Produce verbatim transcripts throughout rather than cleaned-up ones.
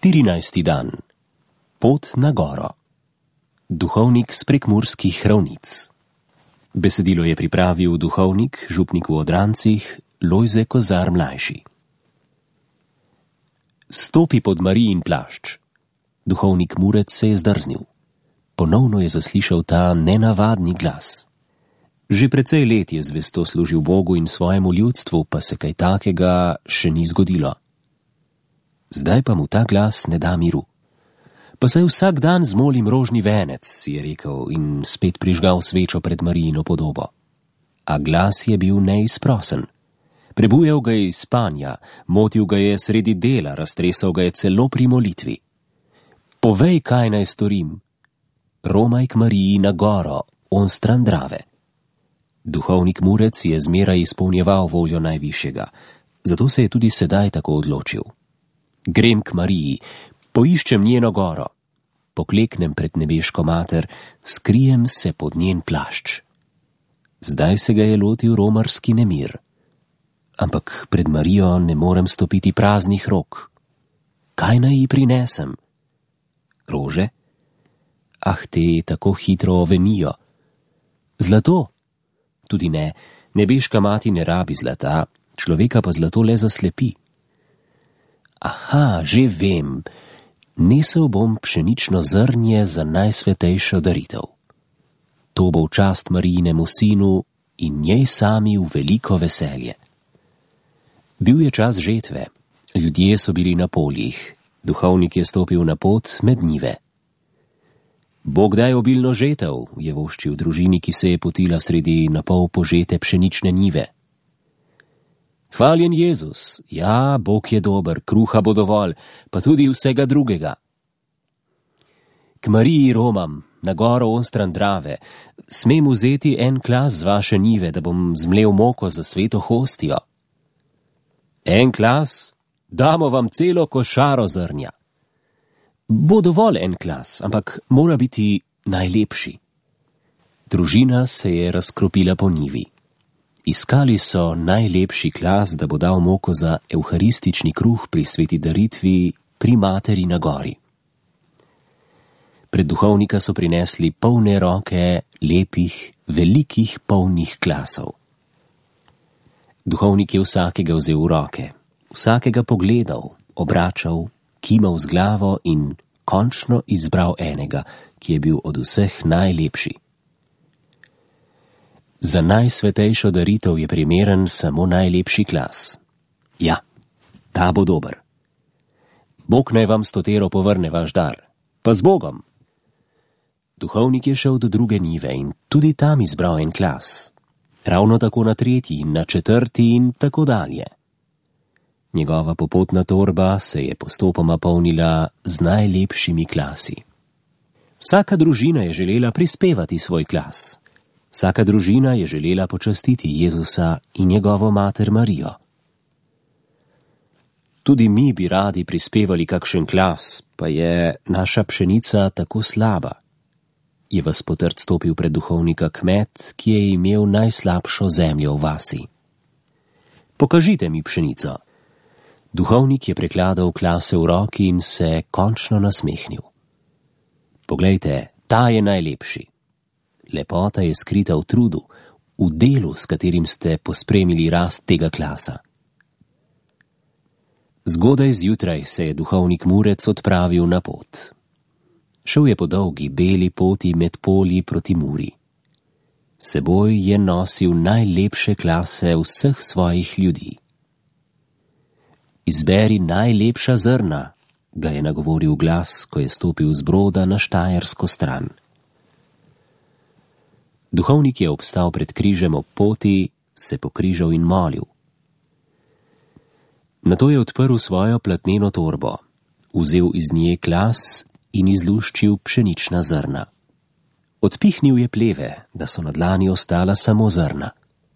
štirinajsti dan. Pot na goro. Duhovnik s prekmurskih ravnic. Besedilo je pripravil duhovnik, župnik v Odrancih, Lojze Kozar mlajši. Stopi pod Marijin plašč. Duhovnik Murec se je zdrznil. Ponovno je zaslišal ta nenavadni glas. Že precej let je zvesto služil Bogu in svojemu ljudstvu, pa se kaj takega še ni zgodilo. Zdaj pa mu ta glas ne da miru. Pa saj vsak dan zmolim rožni venec, je rekel in spet prižgal svečo pred Marijino podobo. A glas je bil neizprosen. Prebujal ga je iz spanja, motil ga je sredi dela, raztresal ga je celo pri molitvi. Povej, kaj naj storim. Romaj k Mariji na goro, onstran Drave. Duhovnik Murec je zmeraj izpolnjeval voljo Najvišjega, zato se je tudi sedaj tako odločil. Grem k Mariji, poiščem njeno goro, pokleknem pred nebeško mater, skrijem se pod njen plašč. Zdaj se ga je lotil romarski nemir. Ampak pred Marijo ne morem stopiti praznih rok. Kaj naj ji prinesem? Rože? Ah, te tako hitro ovenijo. Zlato? Tudi ne, nebeška mati ne rabi zlata, človeka pa zlato le zaslepi. Aha, že vem, nesel bom pšenično zrnje za najsvetejšo daritev. To bo v čast Marijinemu sinu in njej sami v veliko veselje. Bil je čas žetve, ljudje so bili na poljih, duhovnik je stopil na pot med njive. Bog daj obilno žetev, je voščil družini, ki se je potila sredi napol požete pšenične njive. Hvaljen Jezus, ja, Bog je dober, kruha bo dovolj, pa tudi vsega drugega. K Mariji romam, na goro onstran Drave, smem vzeti en klas z vaše njive, da bom zmlel moko za sveto hostijo. En klas? Damo vam celo košaro zrnja. Bo dovolj en klas, ampak mora biti najlepši. Družina se je razkropila po njivi. Iskali so najlepši klas, da bo dal moko za evharistični kruh pri sveti daritvi pri materi na gori. Pred duhovnika so prinesli polne roke lepih, velikih polnih klasov. Duhovnik je vsakega vzel v roke, vsakega pogledal, obračal, kimal z glavo in končno izbral enega, ki je bil od vseh najlepši. Za najsvetejšo daritev je primeren samo najlepši klas. Ja, ta bo dober. Bog naj vam stotero povrne vaš dar, pa z Bogom. Duhovnik je šel do druge njive in tudi tam izbral en klas. Ravno tako na tretji in na četrti in tako dalje. Njegova popotna torba se je postopoma polnila z najlepšimi klasi. Vsaka družina je želela prispevati svoj klas. Vsaka družina je želela počastiti Jezusa in njegovo mater Marijo. Tudi mi bi radi prispevali kakšen klas, pa je naša pšenica tako slaba. Je vas potrt stopil pred duhovnika kmet, ki je imel najslabšo zemljo v vasi. Pokažite mi pšenico. Duhovnik je prekladal klase v roki in se končno nasmehnil. Poglejte, ta je najlepši. Lepota je skrita v trudu, v delu, s katerim ste pospremili rast tega klasa. Zgodaj zjutraj se je duhovnik Murec odpravil na pot. Šel je po dolgi, beli poti med polji proti Muri. Seboj je nosil najlepše klase vseh svojih ljudi. Izberi najlepša zrna, ga je nagovoril glas, ko je stopil z broda na štajersko stran. Duhovnik je obstal pred križem ob poti, se pokrižal in molil. Nato je odprl svojo platneno torbo, vzel iz nje klas in izluščil pšenična zrna. Odpihnil je pleve, da so na dlani ostala samo zrna.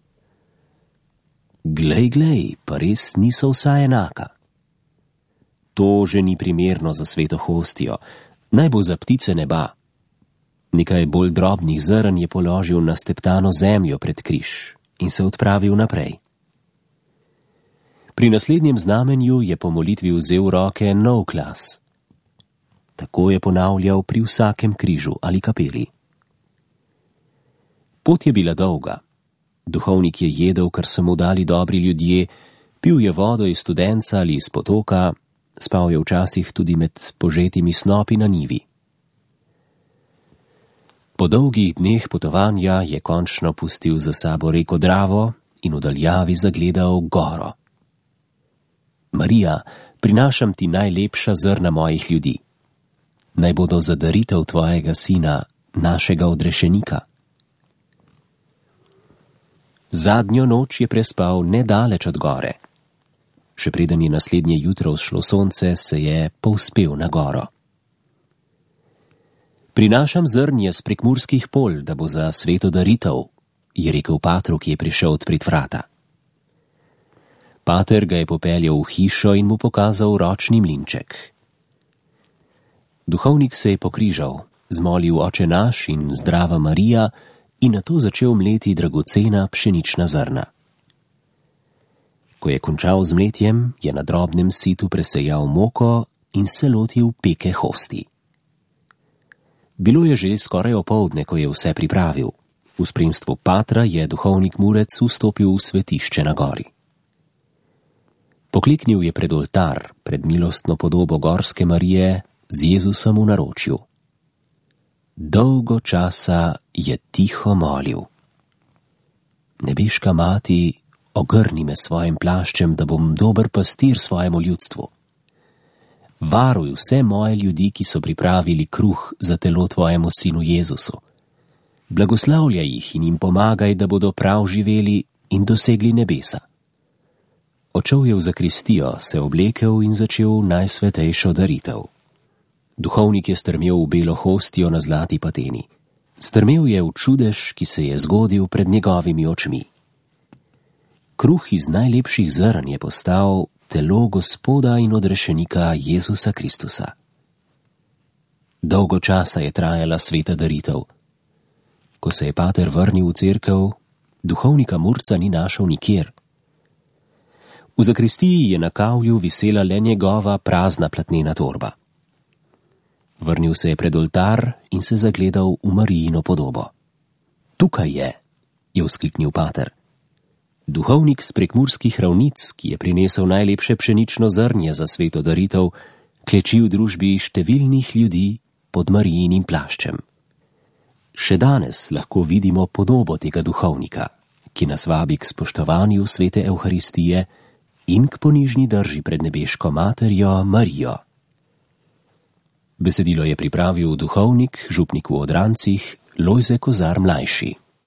Glej, glej, pa res niso vsa enaka. To že ni primerno za sveto hostijo, naj bo za ptice neba. Nekaj bolj drobnih zrn je položil na steptano zemljo pred križ in se odpravil naprej. Pri naslednjem znamenju je po molitvi vzel v roke nov klas, tako je ponavljal pri vsakem križu ali kapeli. Pot je bila dolga. Duhovnik je jedel, kar so mu dali dobri ljudje, pil je vodo iz studenca ali iz potoka, spal je včasih tudi med požetimi snopi na njivi. Po dolgih dneh potovanja je končno pustil za sabo reko Dravo in v daljavi zagledal goro. Marija, prinašam ti najlepša zrna mojih ljudi. Naj bodo za daritev tvojega sina, našega odrešenika. Zadnjo noč je prespal nedaleč od gore. Še preden je naslednje jutro vzšlo sonce, se je povzpel na goro. Prinašam zrnje s prekmurskih polj, da bo za sveto daritev, je rekel patru, ki je prišel odprit vrata. Pater ga je popeljal v hišo in mu pokazal ročni mlinček. Duhovnik se je pokrižal, zmolil Oče naš in Zdrava Marija in nato začel mleti dragocena pšenična zrna. Ko je končal z mletjem, je na drobnem situ presejal moko in se lotil peke hosti. Bilo je že skoraj opoldne, ko je vse pripravil. V spremstvu patra je duhovnik Murec vstopil v svetišče na gori. Pokleknil je pred oltar, pred milostno podobo gorske Marije z Jezusom v naročju. Dolgo časa je tiho molil. Nebeška mati, ogrni me svojim plaščem, da bom dober pastir svojemu ljudstvu. Varuj vse moje ljudi, ki so pripravili kruh za telo tvojemu sinu Jezusu. Blagoslavljaj jih in jim pomagaj, da bodo prav živeli in dosegli nebesa. Odšel je v zakristijo, se oblekel in začel najsvetejšo daritev. Duhovnik je strmel v belo hostijo na zlati pateni. Strmel je v čudež, ki se je zgodil pred njegovimi očmi. Kruh iz najlepših zrn je postal telo Gospoda in odrešenika Jezusa Kristusa. Dolgo časa je trajala sveta daritev. Ko se je pater vrnil v cerkev, duhovnika Murca ni našel nikjer. V zakristiji je na kavlju visela le njegova prazna platnena torba. Vrnil se je pred oltar in se zagledal v Marijino podobo. Tukaj je, je vzkliknil pater. Duhovnik s prekmurskih ravnic, ki je prinesel najlepše pšenično zrnje za sveto daritev, kleči v družbi številnih ljudi pod Marijinim plaščem. Še danes lahko vidimo podobo tega duhovnika, ki nas vabi k spoštovanju svete Evharistije in k ponižni drži pred nebeško materjo Marijo. Besedilo je pripravil duhovnik, župnik v Odrancih, Lojze Kozar mlajši.